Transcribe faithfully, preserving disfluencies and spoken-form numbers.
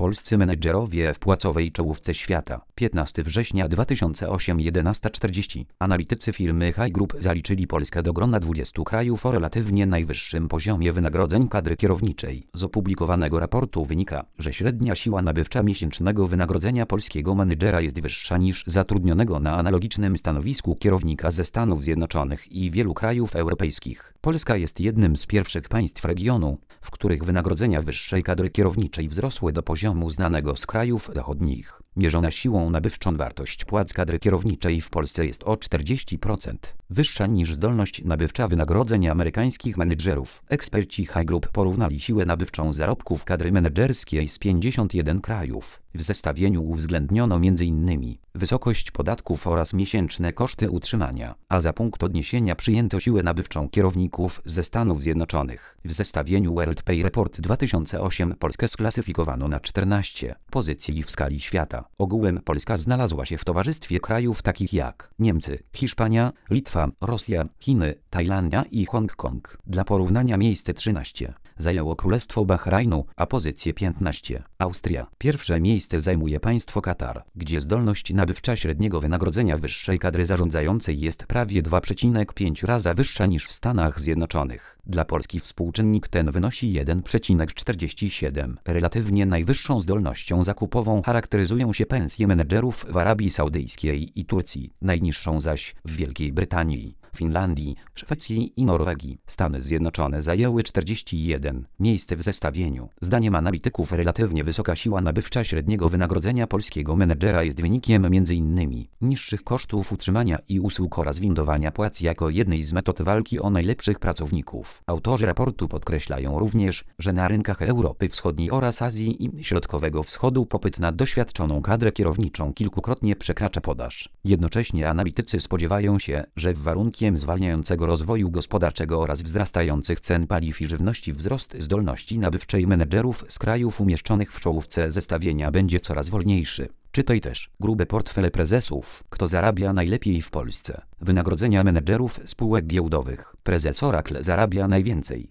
Polscy menedżerowie w płacowej czołówce świata. piętnastego września dwa tysiące ósmego jedenaście czterdzieści. Analitycy firmy High Group zaliczyli Polskę do grona dwudziestu krajów o relatywnie najwyższym poziomie wynagrodzeń kadry kierowniczej. Z opublikowanego raportu wynika, że średnia siła nabywcza miesięcznego wynagrodzenia polskiego menedżera jest wyższa niż zatrudnionego na analogicznym stanowisku kierownika ze Stanów Zjednoczonych i wielu krajów europejskich. Polska jest jednym z pierwszych państw regionu, w których wynagrodzenia wyższej kadry kierowniczej wzrosły do poziomu znanego z krajów zachodnich. Mierzona siłą nabywczą wartość płac kadry kierowniczej w Polsce jest o czterdzieści procent wyższa niż zdolność nabywcza wynagrodzeń amerykańskich menedżerów. Eksperci High Group porównali siłę nabywczą zarobków kadry menedżerskiej z pięćdziesięciu jeden krajów. W zestawieniu uwzględniono między innymi wysokość podatków oraz miesięczne koszty utrzymania, a za punkt odniesienia przyjęto siłę nabywczą kierowników ze Stanów Zjednoczonych. W zestawieniu World Pay Report dwa tysiące osiem Polskę sklasyfikowano na czternaście pozycji w skali świata. Ogółem Polska znalazła się w towarzystwie krajów takich jak Niemcy, Hiszpania, Litwa, Rosja, Chiny, Tajlandia i Hongkong. Dla porównania miejsce trzynaście zajęło Królestwo Bahrajnu, a pozycję piętnaście Austria. Pierwsze miejsce zajmuje państwo Katar, gdzie zdolność nabywcza średniego wynagrodzenia wyższej kadry zarządzającej jest prawie dwa przecinek pięć razy wyższa niż w Stanach Zjednoczonych. Dla Polski współczynnik ten wynosi jeden przecinek czterdzieści siedem. Relatywnie najwyższą zdolnością zakupową charakteryzują się pensje menedżerów w Arabii Saudyjskiej i Turcji, najniższą zaś w Wielkiej Brytanii, Finlandii, Szwecji i Norwegii. Stany Zjednoczone zajęły czterdzieste jeden miejsce w zestawieniu. Zdaniem analityków relatywnie wysoka siła nabywcza średniego wynagrodzenia polskiego menedżera jest wynikiem między innymi niższych kosztów utrzymania i usług oraz windowania płac jako jednej z metod walki o najlepszych pracowników. Autorzy raportu podkreślają również, że na rynkach Europy Wschodniej oraz Azji i Środkowego Wschodu popyt na doświadczoną kadrę kierowniczą kilkukrotnie przekracza podaż. Jednocześnie analitycy spodziewają się, że w warunkiem zwalniającego rozwoju gospodarczego oraz wzrastających cen paliw i żywności wzrost zdolności nabywczej menedżerów z krajów umieszczonych w czołówce zestawienia będzie coraz wolniejszy. Czytaj też grube portfele prezesów. Kto zarabia najlepiej w Polsce? Wynagrodzenia menedżerów spółek giełdowych. Prezes Oracle zarabia najwięcej.